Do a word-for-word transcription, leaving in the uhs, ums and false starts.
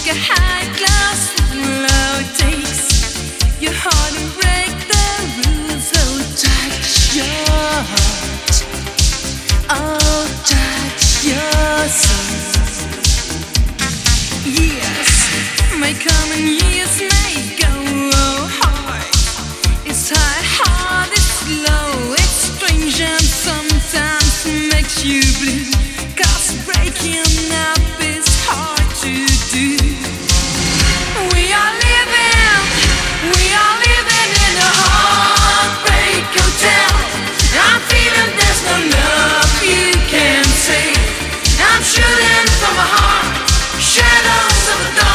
a high class low takes your heart and break the rules. Oh, touch your heart. Oh, touch your soul. Yes, my common years may go hard. It's high, hard, it's low. It's strange and sometimes makes you blue. 'Cause breaking up is hard to do. We are living, we are living in a heartbreak hotel. I'm feeling there's no love you can take. I'm shooting from my heart, shadows of a dark.